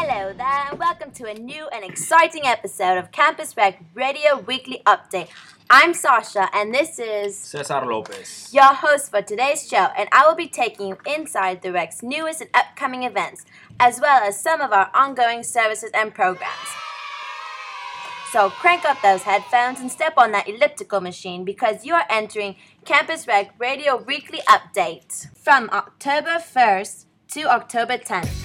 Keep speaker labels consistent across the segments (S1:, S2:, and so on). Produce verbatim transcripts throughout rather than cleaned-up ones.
S1: Hello there, and welcome to a new and exciting episode of Campus Rec Radio Weekly Update. I'm Sasha, and this is
S2: Cesar Lopez,
S1: your host for today's show, and I will be taking you inside the Rec's newest and upcoming events, as well as some of our ongoing services and programs. So crank up those headphones and step on that elliptical machine because you are entering Campus Rec Radio Weekly Update from October first to October tenth.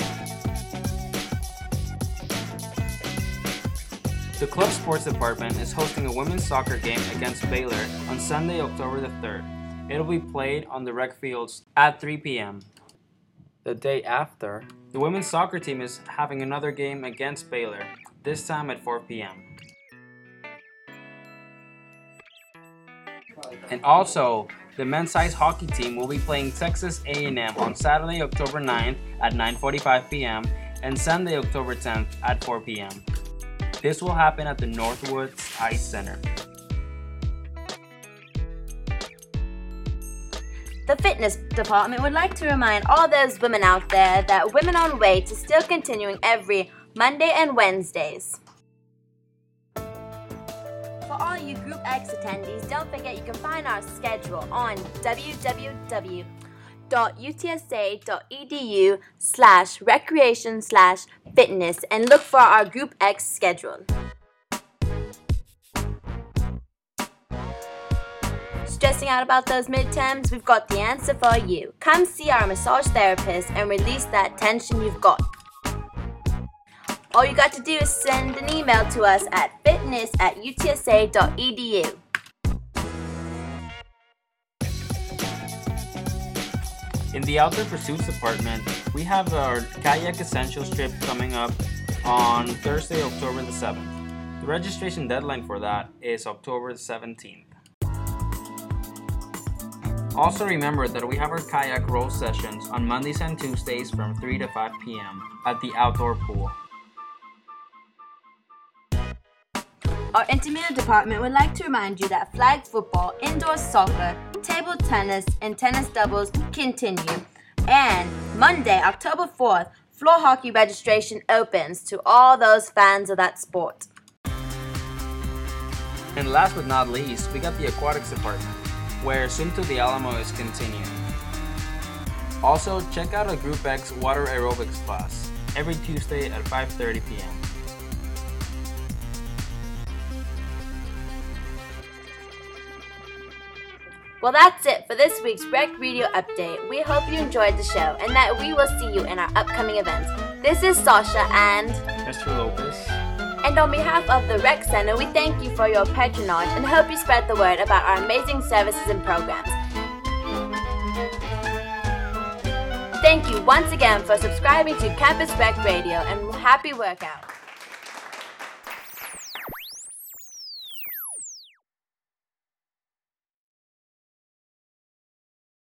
S2: The club sports department is hosting a women's soccer game against Baylor on Sunday, October the third. It'll be played on the rec fields at three p.m. The day after, the women's soccer team is having another game against Baylor, this time at four p.m. And also, the men's ice hockey team will be playing Texas A and M on Saturday, October ninth at nine forty-five p.m. and Sunday, October tenth at four p.m. This will happen at the Northwoods Ice Center.
S1: The fitness department would like to remind all those women out there that Women on Weight is still continuing every Monday and Wednesdays. For all you Group X attendees, don't forget you can find our schedule on w w w dot u t s a dot e d u slash recreation slash fitness and look for our Group X schedule. Stressing out about those midterms? We've got the answer for you. Come see our massage therapist and release that tension you've got. All you got to do is send an email to us at fitness at u t s a dot e d u.
S2: In the Outdoor Pursuits department, we have our Kayak Essentials trip coming up on Thursday, October the seventh. The registration deadline for that is October the seventeenth. Also remember that we have our kayak roll sessions on Mondays and Tuesdays from three to five p.m. at the outdoor pool.
S1: Our intramural department would like to remind you that flag football, indoor soccer, table tennis, and tennis doubles continue. And Monday, October fourth, floor hockey registration opens to all those fans of that sport.
S2: And last but not least, we got the aquatics department, where Swim to the Alamo is continuing. Also, check out a Group X water aerobics class every Tuesday at five thirty p.m.
S1: Well, that's it for this week's Rec Radio Update. We hope you enjoyed the show and that we will see you in our upcoming events. This is Sasha and
S2: Mister Lopez.
S1: And on behalf of the Rec Center, we thank you for your patronage and hope you spread the word about our amazing services and programs. Thank you once again for subscribing to Campus Rec Radio and happy workout.